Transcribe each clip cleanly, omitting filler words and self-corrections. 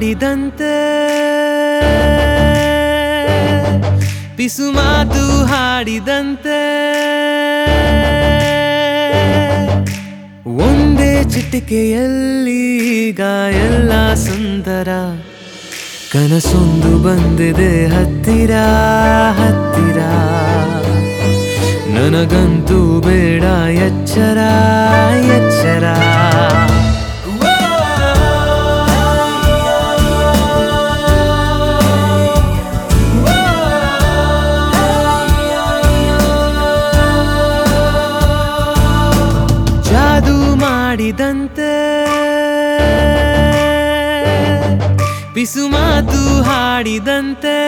ಮಾಡಿದಂತೆ ಪಿಸು ಮಾತು ಹಾಡಿದಂತೆ ಒಂದೇ ಚಿಟಿಕೆಯಲ್ಲಿ ಈಗ ಎಲ್ಲ ಸುಂದರ ಕನಸೊಂದು ಬಂದಿದೆ ಹತ್ತಿರ ಹತ್ತಿರ ನನಗಂತೂ ಬೇಡ ಎಚ್ಚರ ಎಚ್ಚರ ಜಾದು ಮಾಡಿದಂತೆ ಪಿಸು ಮಾತು ಹಾಡಿದಂತೆ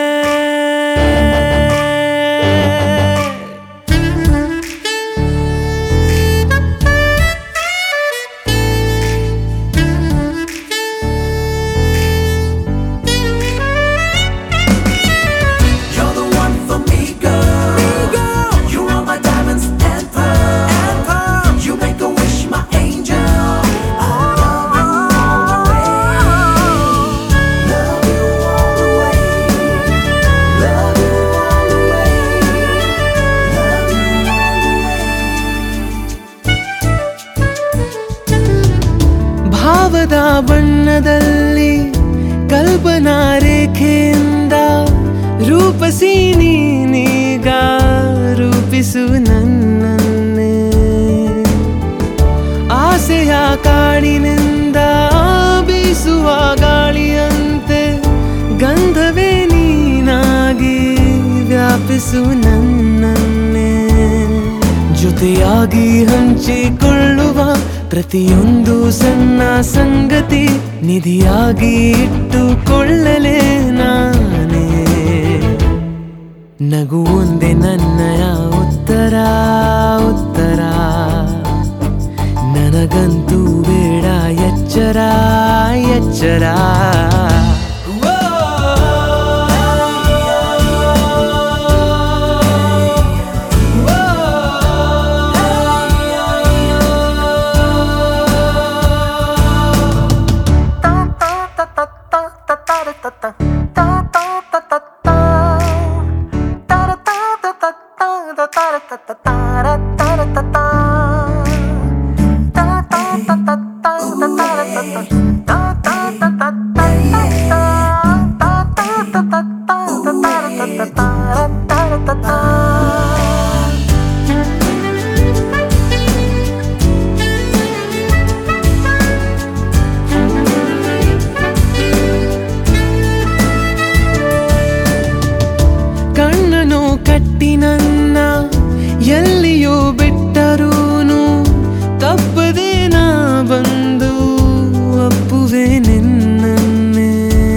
ಭಾವದ ಬಣ್ಣದಲ್ಲಿ ಕಲ್ಪನಾ ರೇಖೆಯಿಂದ ರೂಪಿಸಿ ನೀನೀಗ ರೂಪಿಸು ನನ್ನನ್ನೇ ಆಸೆಯ ಕಾಡಿನಿಂದ ಬೀಸುವ ಗಾಳಿಯಂತೆ ಗಂಧವೇ ನೀನಾಗಿ ವ್ಯಾಪಿಸು ನನ್ನನ್ನೇ ಜೊತೆಯಾಗಿ ಹಂಚಿಕೊಳ್ಳುವ ಪ್ರತಿಯೊಂದು ಸಣ್ಣ ಸಂಗತಿ ನಿಧಿಯಾಗಿ ಇಟ್ಟುಕೊಳ್ಳಲೇ ನಾನೇ ನಗು ಒಂದೇ ನನ್ನಯ ಉತ್ತರ ಉತ್ತರ ನನಗಂತೂ ಬೇಡ ಎಚ್ಚರ ಎಚ್ಚರ ಕಣ್ಣನು ಕಟ್ಟಿ ನನ್ನ ಎಲ್ಲಿಯೋ ಬಿಟ್ಟರೂನು ತಪ್ಪದೆ ನಾ ಬಂದು ಅಪ್ಪುವೆ ನಿನ್ನನ್ನೇ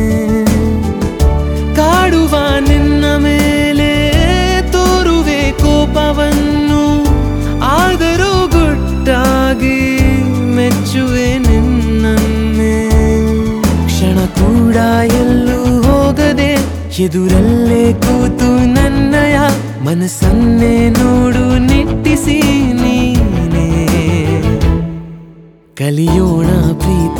ಕಾಡುವ ನಿನ್ನ ಮೇಲೆ ತೋರುವೆ ಕೋಪವನ್ನು ಆದರೂ ಗುಟ್ಟಾಗಿ ಮೆಚ್ಚುವೆ ನಿನ್ನನ್ನೇ ಕ್ಷಣ ಕೂಡ ಎಲ್ಲೂ ಹೋಗದೆ ಎದುರಲ್ಲೇ ಕೂತು ನನ್ನಯ ಮನಸ್ಸನ್ನೇ ನೋಡು ನಿಟ್ಟಿಸಿ ನೀನೇ ಕಲಿಯೋಣ ಪ್ರೀತಿ